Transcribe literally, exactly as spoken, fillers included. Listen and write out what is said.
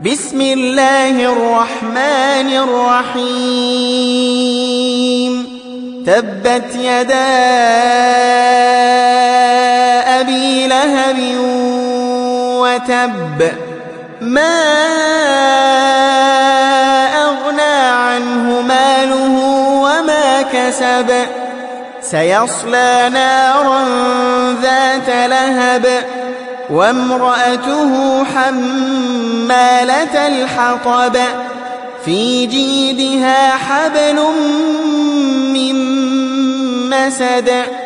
بسم الله الرحمن الرحيم تبت يدا أبي لهب وتب ما أغنى عنه ماله وما كسب سيصلى نارا ذات لهب وامرأته حمالة الحطب في جيدها حبل من مسد